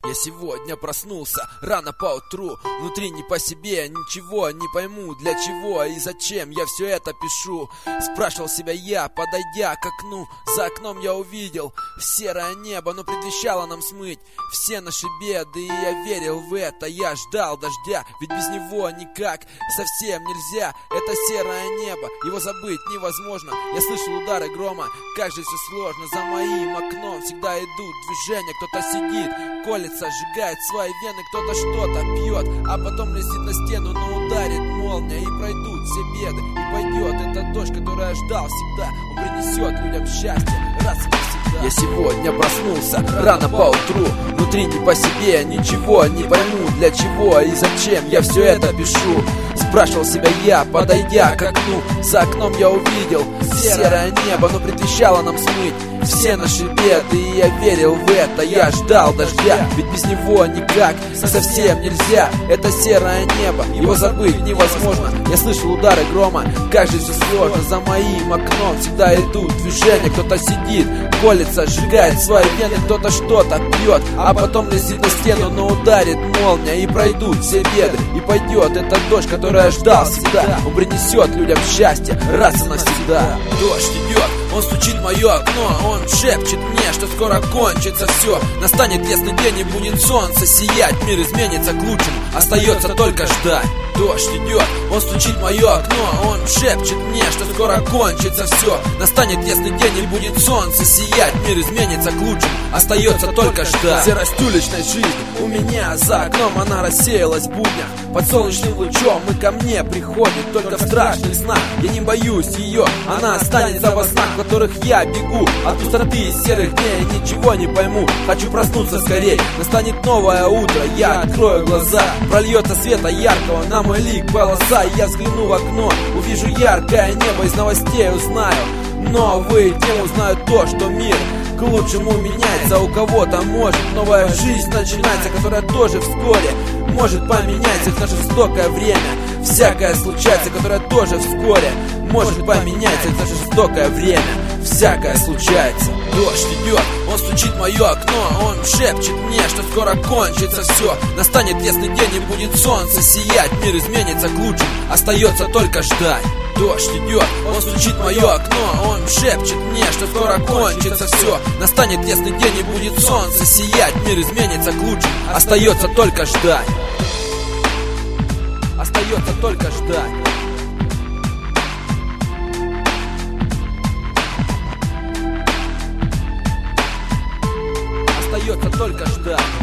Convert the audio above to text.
Я сегодня проснулся рано поутру, внутри не по себе, ничего не пойму, для чего и зачем я все это пишу. Спрашивал себя я, подойдя к окну, за окном я увидел серое небо, но предвещало нам смыть все наши беды, и я верил в это, я ждал дождя, ведь без него никак, совсем нельзя. Это серое небо, его забыть невозможно. Я слышал удары грома, как же все сложно. За моим окном всегда идут движения, кто-то сидит, колется, сжигает свои вены, кто-то что-то пьет, а потом летит на стену, но ударит молния, и пройдут все беды, и пойдет этот дождь, который я ждал всегда. Он принесет людям счастье раз и навсегда. Я сегодня проснулся рано поутру, внутри не по себе, ничего не пойму, для чего и зачем я все это пишу. Спрашивал себя я, подойдя к окну, за окном я увидел серое небо, но предвещало нам смыть все наши беды, и я верил в это, я ждал дождя, ведь без него никак, совсем нельзя. Это серое небо, его забыть невозможно. Я слышал удары грома, как же все сложно. За моим окном всегда идут движения, кто-то сидит, колется, сжигает свои вены, кто-то что-то пьет, а потом летит на стену, но ударит молния, и пройдут все беды, и пойдет этот дождь, который я ждал всегда. Он принесет людям счастье раз и навсегда. Дождь идет, он стучит в мое окно, он шепчет мне, что скоро кончится все. Настанет ясный день и будет солнце сиять, мир изменится к лучшему, остается только ждать. Дождь идет, он стучит в мое окно, он шепчет мне, что скоро кончится все. Настанет ясный день и будет солнце сиять, мир изменится к лучшему, остается только ждать. Серость уличной жизни у меня за окном, она рассеялась в буднях. Под солнечным лучом и ко мне приходит только в страшных снах. Я не боюсь ее, она останется во снах, в которых я бегу от пустоты и серых дней. Ничего не пойму, хочу проснуться скорей. Настанет новое утро, я открою глаза, прольется света яркого на мой лик полоса. Я взгляну в окно, увижу яркое небо, из новостей узнаю новые темы, узнаю то, что мир к лучшему меняется. У кого-то может новая жизнь начинается, которая тоже вскоре может поменяться. В наше жестокое время всякое случается, которое тоже вскоре может поменяться. В наше жестокое время всякое случается. Дождь идет, он стучит в мое окно, он шепчет мне, что скоро кончится все. Настанет ясный день и будет солнце сиять, мир изменится к лучшему, остается только ждать. Дождь идет, он стучит в мое окно, он шепчет мне, что скоро кончится все. Настанет ясный день и будет солнце сиять, мир изменится к лучшему, остается только ждать. Остается только ждать. Остается только ждать.